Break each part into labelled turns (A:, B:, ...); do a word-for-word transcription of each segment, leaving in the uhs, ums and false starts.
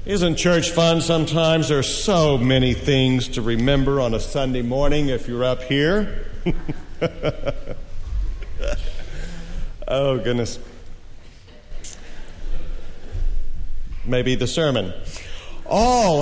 A: Isn't church fun sometimes? There are so many things to remember on a Sunday morning if you're up here. Oh, goodness. Maybe the sermon. All,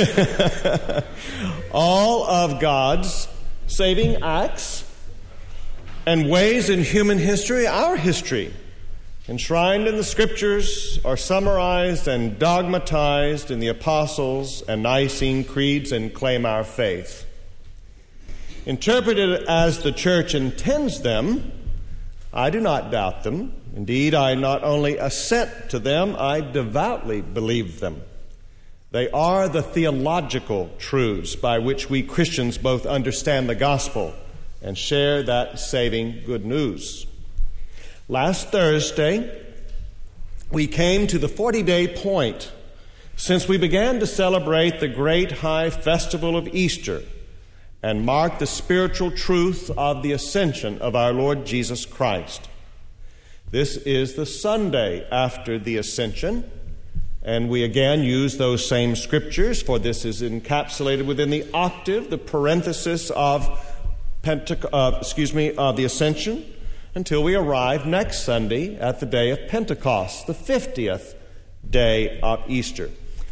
A: all of God's saving acts and ways in human history, our history, enshrined in the Scriptures, are summarized and dogmatized in the Apostles' and Nicene creeds and claim our faith. Interpreted as the Church intends them, I do not doubt them. Indeed, I not only assent to them, I devoutly believe them. They are the theological truths by which we Christians both understand the gospel and share that saving good news. Last Thursday, we came to the forty-day point since we began to celebrate the great high festival of Easter and mark the spiritual truth of the ascension of our Lord Jesus Christ. This is the Sunday after the ascension, and we again use those same scriptures, for this is encapsulated within the octave, the parenthesis of Pentecost, uh, excuse me, of the ascension, until we arrive next Sunday at the day of Pentecost, the fiftieth day of Easter.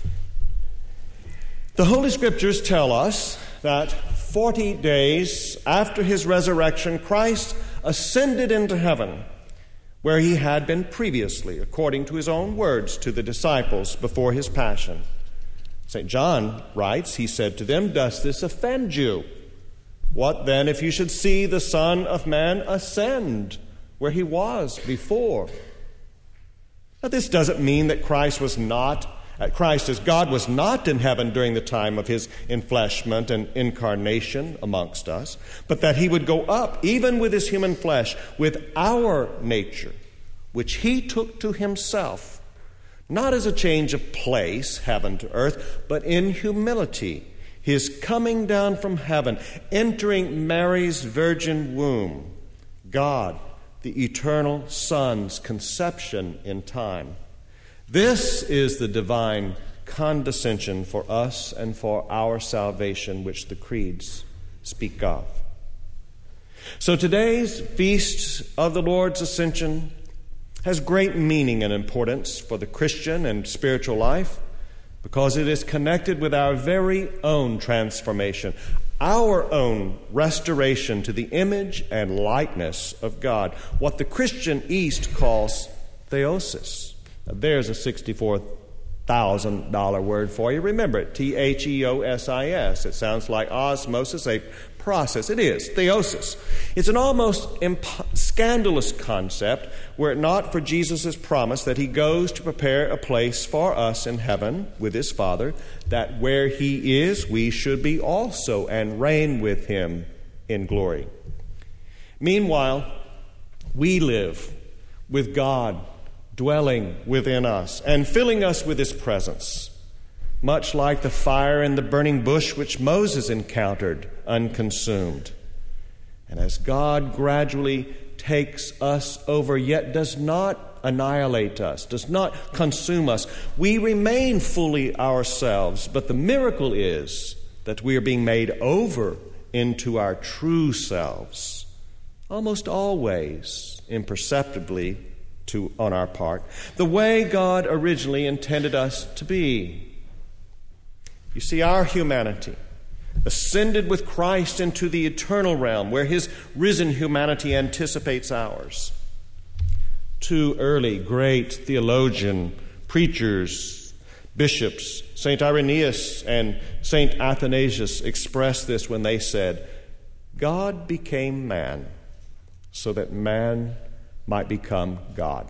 A: The Holy Scriptures tell us that forty days after his resurrection, Christ ascended into heaven, where he had been previously, according to his own words to the disciples before his passion. Saint John writes, he said to them, "Does this offend you? What then if you should see the Son of Man ascend where he was before?" Now, this doesn't mean that Christ was not, uh, Christ as God was not in heaven during the time of his enfleshment and incarnation amongst us, but that he would go up, even with his human flesh, with our nature, which he took to himself, not as a change of place, heaven to earth, but in humility, his coming down from heaven, entering Mary's virgin womb, God, the eternal Son's conception in time. This is the divine condescension for us and for our salvation, which the creeds speak of. So today's feast of the Lord's Ascension has great meaning and importance for the Christian and spiritual life, because it is connected with our very own transformation, our own restoration to the image and likeness of God, what the Christian East calls theosis. Now, there's a sixty-four thousand dollars word for you. Remember it, T H E O S I S. It sounds like osmosis, a process. It is, theosis. It's an almost imp- scandalous concept were it not for Jesus' promise that he goes to prepare a place for us in heaven with his Father, that where he is, we should be also and reign with him in glory. Meanwhile, we live with God dwelling within us and filling us with his presence, much like the fire in the burning bush which Moses encountered unconsumed. And as God gradually takes us over, yet does not annihilate us, does not consume us, we remain fully ourselves. But the miracle is that we are being made over into our true selves, almost always imperceptibly to on our part, the way God originally intended us to be. You see, our humanity ascended with Christ into the eternal realm, where his risen humanity anticipates ours. Two early great theologian, preachers, bishops, Saint Irenaeus and Saint Athanasius, expressed this when they said, "God became man so that man might become God."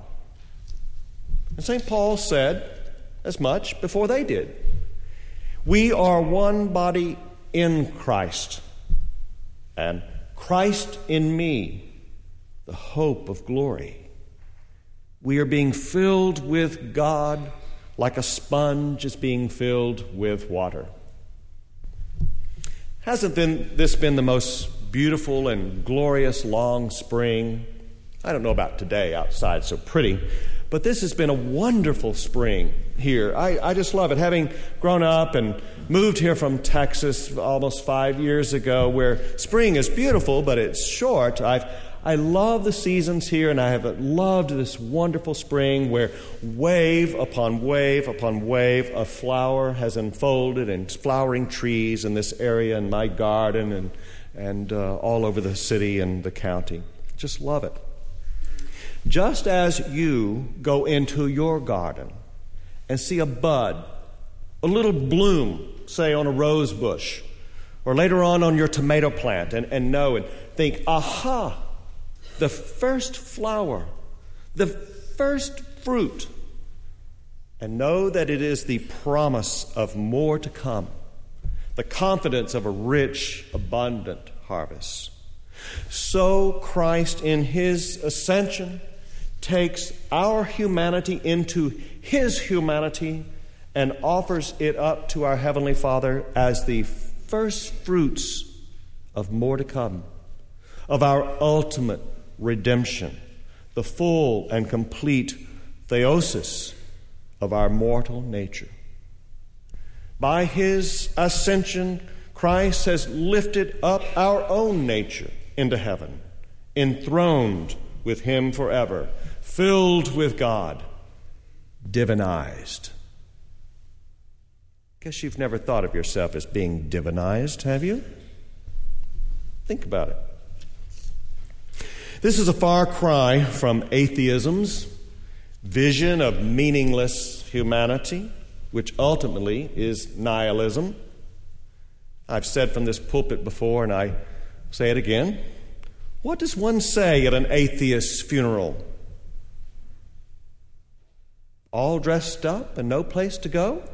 A: And Saint Paul said as much before they did. We are one body in Christ, and Christ in me, the hope of glory. We are being filled with God like a sponge is being filled with water. Hasn't this been the most beautiful and glorious long spring? I don't know about today, outside so pretty, But this has been a wonderful spring here. I, I just love it. Having grown up and moved here from Texas almost five years ago, where spring is beautiful, but it's short, I've I love the seasons here, and I have loved this wonderful spring where wave upon wave upon wave of flower has unfolded, and flowering trees in this area in my garden and, and uh, all over the city and the county. Just love it. Just as you go into your garden and see a bud, a little bloom, say on a rose bush, or later on on your tomato plant, and, and know and think, aha, the first flower, the first fruit, and know that it is the promise of more to come, the confidence of a rich, abundant harvest. So Christ, in his ascension, takes our humanity into his humanity and offers it up to our Heavenly Father as the first fruits of more to come, of our ultimate redemption, the full and complete theosis of our mortal nature. By his ascension, Christ has lifted up our own nature into heaven, enthroned with him forever, filled with God, divinized. Guess you've never thought of yourself as being divinized, have you? Think about it. This is a far cry from atheism's vision of meaningless humanity, which ultimately is nihilism. I've said from this pulpit before, and I say it again. What does one say at an atheist's funeral? All dressed up and no place to go?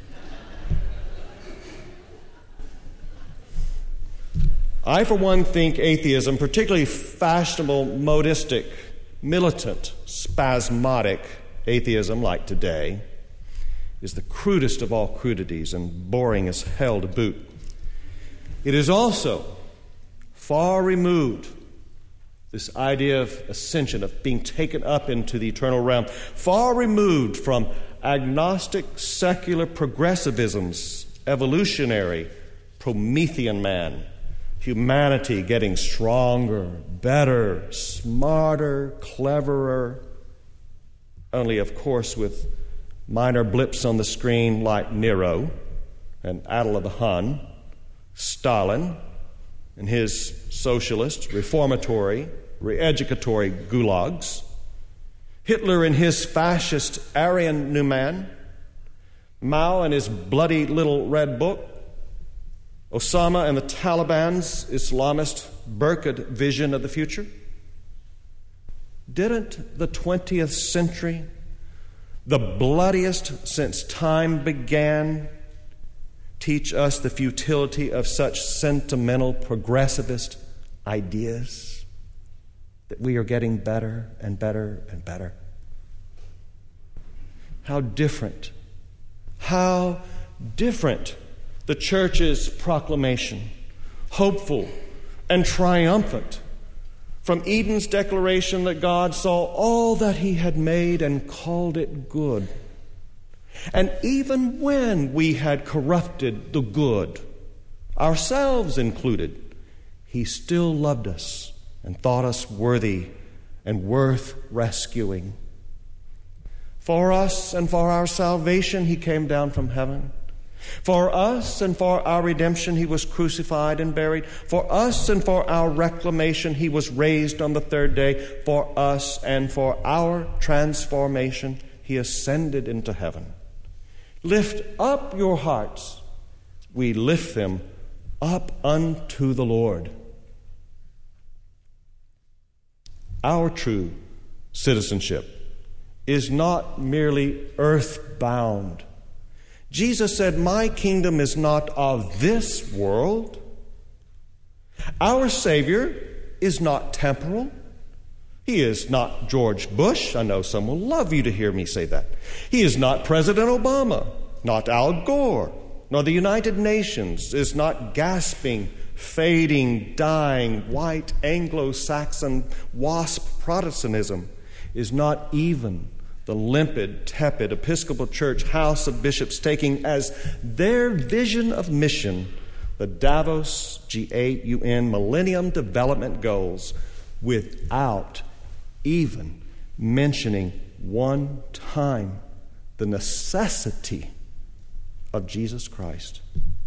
A: I, for one, think atheism, particularly fashionable, modistic, militant, spasmodic atheism like today, is the crudest of all crudities and boring as hell to boot. It is also far removed, this idea of ascension, of being taken up into the eternal realm, far removed from agnostic, secular progressivism's evolutionary Promethean man. Humanity getting stronger, better, smarter, cleverer, only, of course, with minor blips on the screen like Nero and Attila the Hun, Stalin and his socialist, reformatory, re-educatory gulags, Hitler and his fascist Aryan new man, Mao and his bloody little red book, Osama and the Taliban's Islamist burqa'd vision of the future? Didn't the twentieth century, the bloodiest since time began, teach us the futility of such sentimental progressivist ideas? That we are getting better and better and better. How different, how different the church's proclamation, hopeful and triumphant, from Eden's declaration that God saw all that he had made and called it good. And even when we had corrupted the good, ourselves included, he still loved us and thought us worthy and worth rescuing. For us and for our salvation, he came down from heaven. For us and for our redemption, he was crucified and buried. For us and for our reclamation, he was raised on the third day. For us and for our transformation, he ascended into heaven. Lift up your hearts. We lift them up unto the Lord. Our true citizenship is not merely earthbound. Jesus said, "My kingdom is not of this world." Our Savior is not temporal. He is not George Bush. I know some will love you to hear me say that. He is not President Obama, not Al Gore, nor the United Nations, is not gasping, fading, dying, white Anglo-Saxon WASP Protestantism, is not even the limpid, tepid Episcopal Church House of Bishops taking as their vision of mission the Davos G eight U N Millennium Development Goals without even mentioning one time the necessity of Jesus Christ.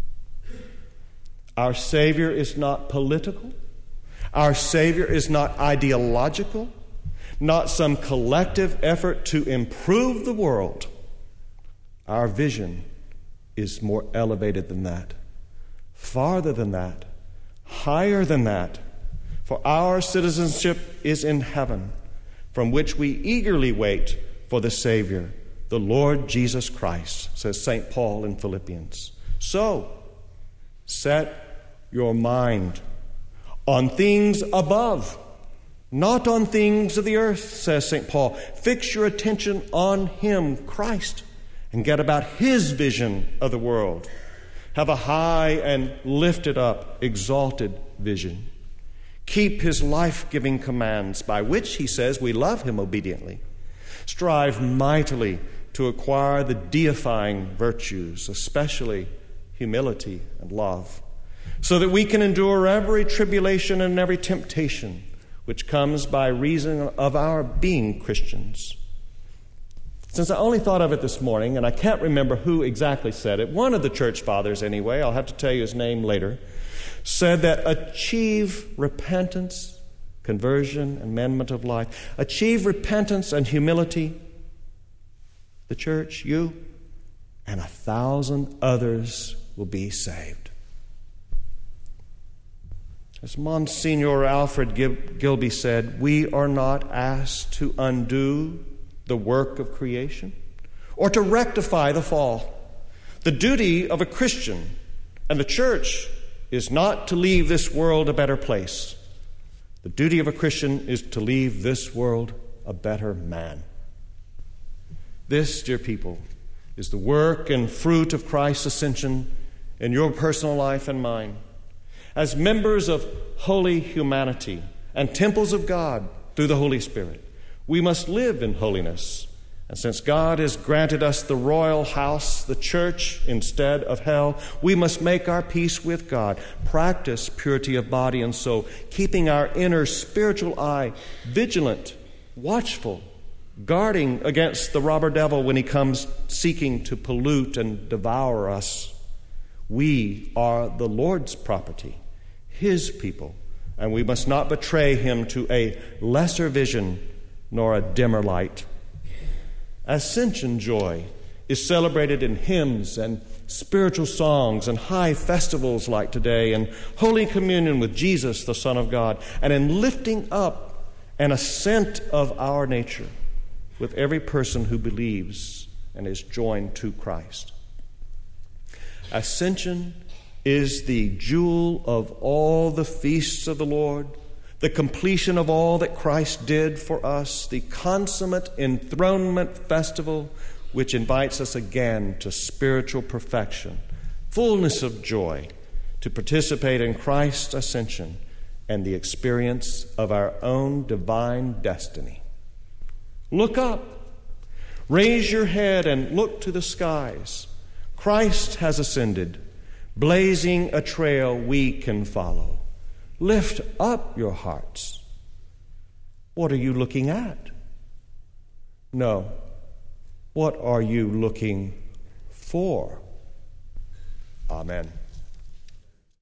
A: Our Savior is not political. Our Savior is not ideological, not some collective effort to improve the world. Our vision is more elevated than that, farther than that, higher than that. For our citizenship is in heaven, from which we eagerly wait for the Savior, the Lord Jesus Christ, says Saint Paul in Philippians. So, set your mind on things above, not on things of the earth, says Saint Paul. Fix your attention on Him, Christ, and get about His vision of the world. Have a high and lifted up, exalted vision. Keep His life-giving commands, by which, he says, we love Him obediently. Strive mightily to acquire the deifying virtues, especially humility and love, so that we can endure every tribulation and every temptation which comes by reason of our being Christians. Since I only thought of it this morning, and I can't remember who exactly said it, one of the church fathers anyway, I'll have to tell you his name later, said that achieve repentance, conversion, amendment of life, achieve repentance and humility, the church, you, and a thousand others will be saved. As Monsignor Alfred Gilby said, we are not asked to undo the work of creation or to rectify the fall. The duty of a Christian and the church is not to leave this world a better place. The duty of a Christian is to leave this world a better man. This, dear people, is the work and fruit of Christ's ascension in your personal life and mine. As members of holy humanity and temples of God through the Holy Spirit, we must live in holiness. And since God has granted us the royal house, the church, instead of hell, we must make our peace with God, practice purity of body and soul, keeping our inner spiritual eye vigilant, watchful, guarding against the robber devil when he comes seeking to pollute and devour us. We are the Lord's property, His people, and we must not betray Him to a lesser vision nor a dimmer light. Ascension joy is celebrated in hymns and spiritual songs and high festivals like today, and Holy Communion with Jesus, the Son of God, and in lifting up an ascent of our nature with every person who believes and is joined to Christ. Ascension is the jewel of all the feasts of the Lord, the completion of all that Christ did for us, the consummate enthronement festival which invites us again to spiritual perfection, fullness of joy, to participate in Christ's ascension and the experience of our own divine destiny. Look up, raise your head and look to the skies. Christ has ascended, blazing a trail we can follow. Lift up your hearts. What are you looking at? No. What are you looking for? Amen.